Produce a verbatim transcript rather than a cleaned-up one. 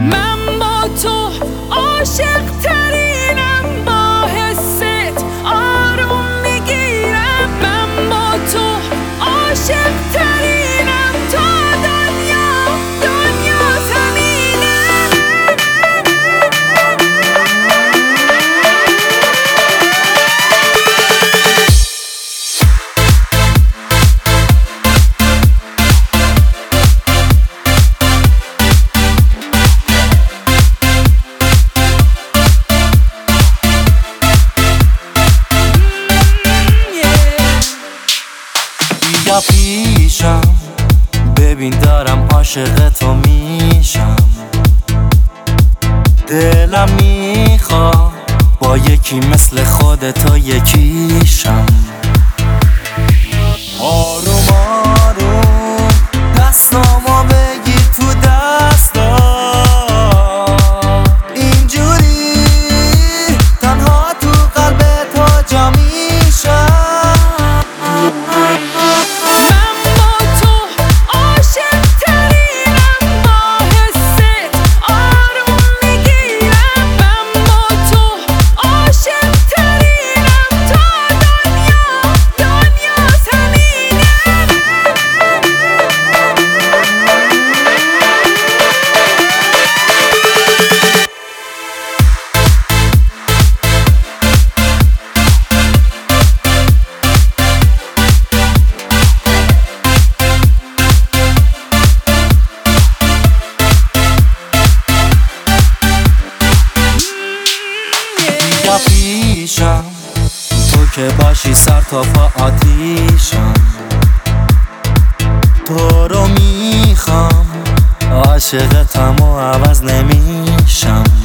من با تو عاشق ترینم، با حست آروم میگیرم. من با تو عاشق ترینم، تا دنیا دنیا زمینه. بیا پیشم ببین دارم عاشق تو میشم. دلم میخواد با یکی مثل خودتو یکیشم. آروم آروم دستامو بگیر تو دستا، اینجوری تنها تو قلب تو جا میشم. پیشم تو که باشی سر تا پا آتیشم. تو رو میخوام عاشقتم و عوض نمیشم.